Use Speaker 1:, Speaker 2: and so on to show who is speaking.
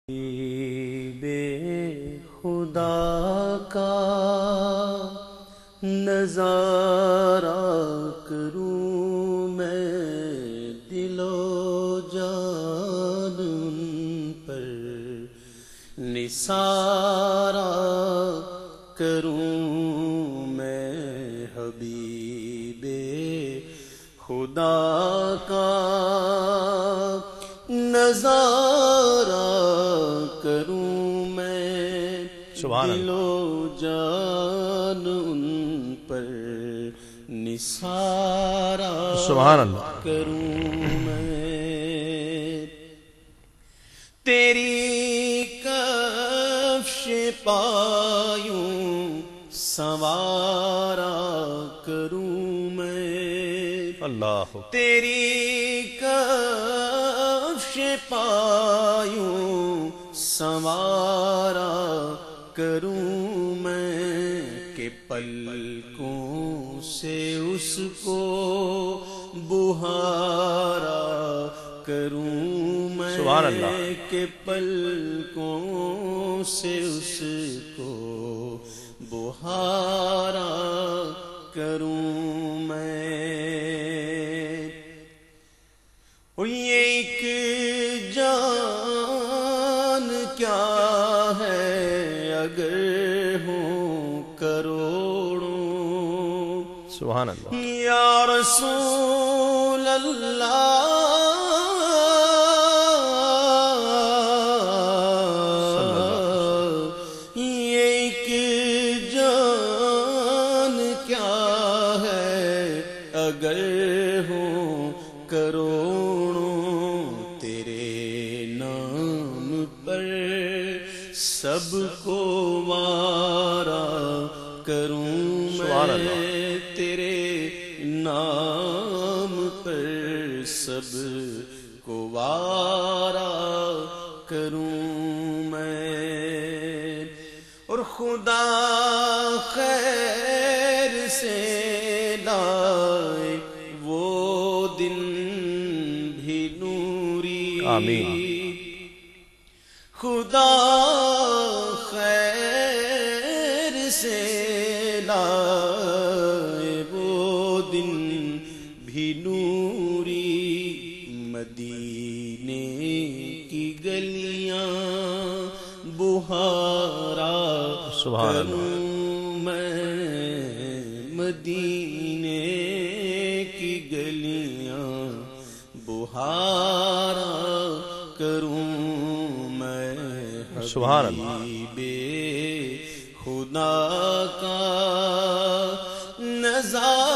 Speaker 1: بے خدا کا نظارہ کروں میں، دل و جان ان پر نثارہ کروں میں، حبیب خدا کا نظارہ کروں میں، دل و جان ان پر نثارہ کروں میں، تیری کفش پایوں سنوارا کروں میں،
Speaker 2: اللہ
Speaker 1: تیری کفش پایوں سنوارا کروں میں، کہ پلکوں سے اس کو بہارا کروں میں،
Speaker 2: سبحان اللہ،
Speaker 1: کہ پلکوں سے اس کو بہارا کروں میں، اور یہ ایک جان کیا ہے اگر ہوں کروڑوں،
Speaker 2: سبحان اللہ،
Speaker 1: یا رسول اللہ یہ ایک جان کیا ہے اگر ہوں کروڑوں، تیرے نام پر سب کو وارا کروں میں، تیرے نام پر سب کو وارا کروں میں، اور خدا خیر سے لائے وہ دن بھی نوری،
Speaker 2: آمین،
Speaker 1: خدا خیر سے لائے وہ دن بھی نوری، مدینے کی گلیاں بہارا کروں میں، مدینے کی گلیاں بہارا کروں میں،
Speaker 2: سبحان اللہ،
Speaker 1: حبیب خدا کا نظارہ